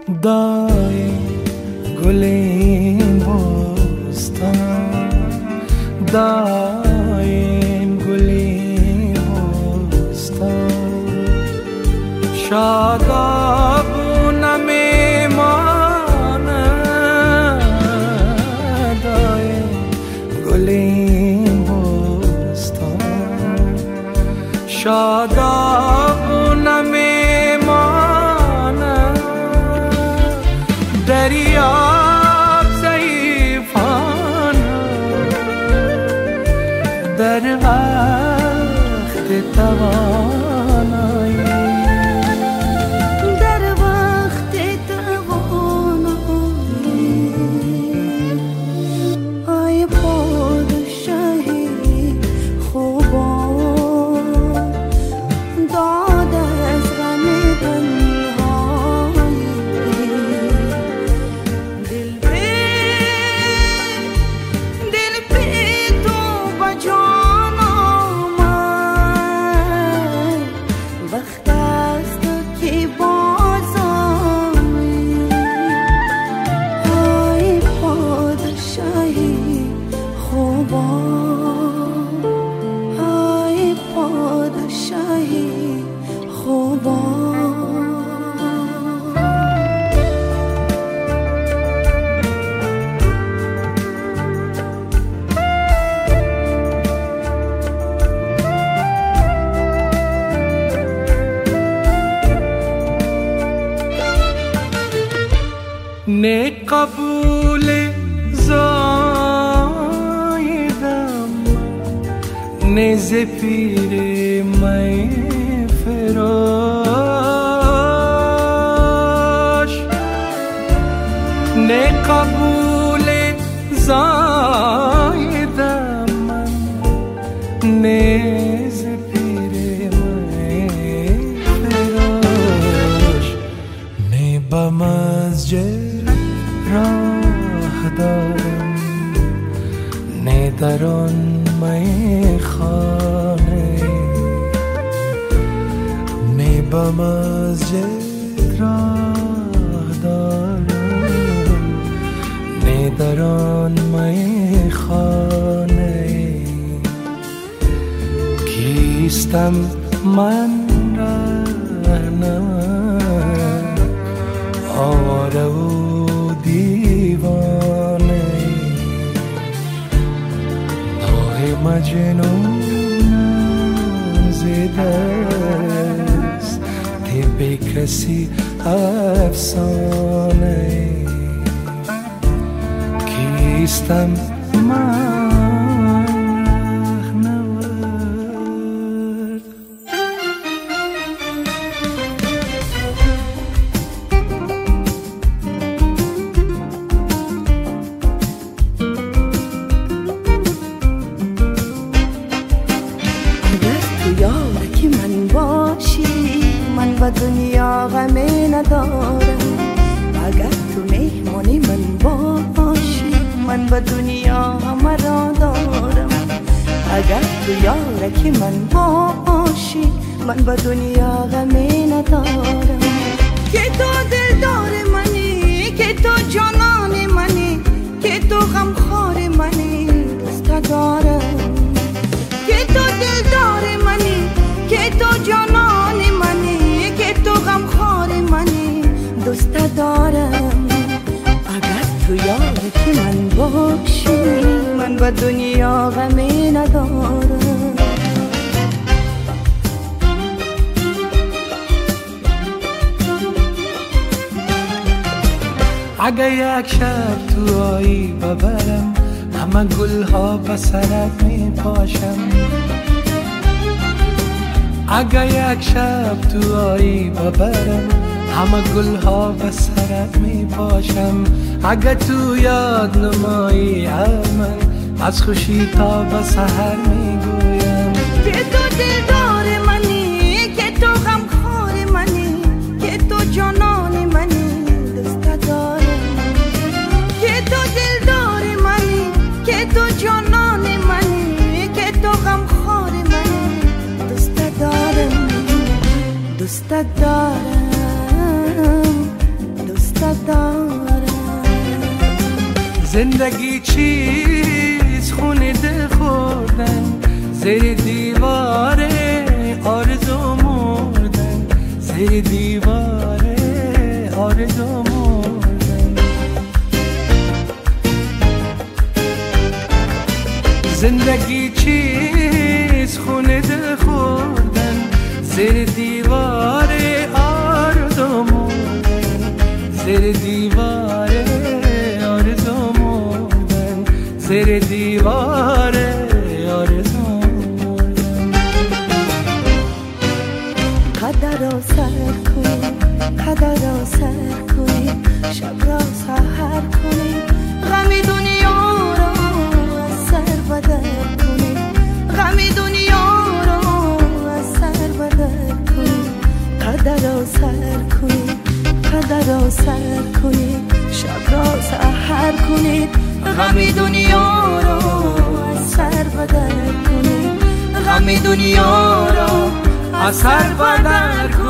دای گل این بستان، دای گل این بستان، شادابونه میمانه. دای گل این بستان، شادابونه میمانه. دریاب ضعیفانه در وقت توانایی، در وقت توانایی. ای پادشاهی خوبان، داد از غم تنهایی. دل به تو با جان آمد، وقت است که باز آیی. ای پادشاهی خوبان، ای پادشاهی خوبان. نه قبول زایدم، نه ز پیر می فراش. نه قبول زایدم، نه ز پیر می فراش. نه به مسجد راه دارم، نه در آن میخانه. نه به مسجد راه دارم، نه در آن میخانه. کیستم من رهنم، آواره و دیوانه. نوح مجنون زده است، طب کسی افسانه. کیستم من و دنیا غمی ندارم. اگر تو مهمانی من باشی، من و دنیا همه را دارم. اگر تو یارکی من باشی، من و دنیا غمی ندارم. که تو دلدار منی، که تو جانان منی، که تو غمخوار منی، دوست دارم. که تو دلدار منی، که تو جانان منی، که تو غمخوار منی، دوست دارم. اگر تو یارکی من باشی، من و دنیا غمی ندارم. اگه یک شب تو آیی ببرم، همه گلها به سرت می پاشم. اگه یک شب تو آیی ببرم، همه گلها به سرت می پاشم. اگه تو یاد نمایی من، از خوشی تا به سحر می گویم. که تو دلدار منی، که تو غمخوار منی، که تو جانان منی، دوست دارم. که تو دلدار منی، که تو جانان منی، که تو غمخوار منی، دوست دارم. دوست دارم، دوست زندگی چیز خونه ده خوردن زیر دیواره آرزو مردن زیر دیواره آرزو مردن زندگی چیز خونه ده خوردن زیر دیواره آرزو مردن زیر دیواره آرزو مردن زیر دیواره آرزو مردن قدر را سر کنی قدر را سر کنی شب را سحر کنی غم دنیا را از سر بدر کنی غم دنیا را از سر بدر کنی قدر را سر کنی قدر را سر کنی شب را سحر کنی غم دنیا را از سر بدر کنی غم دنیا را از سر بدر کنی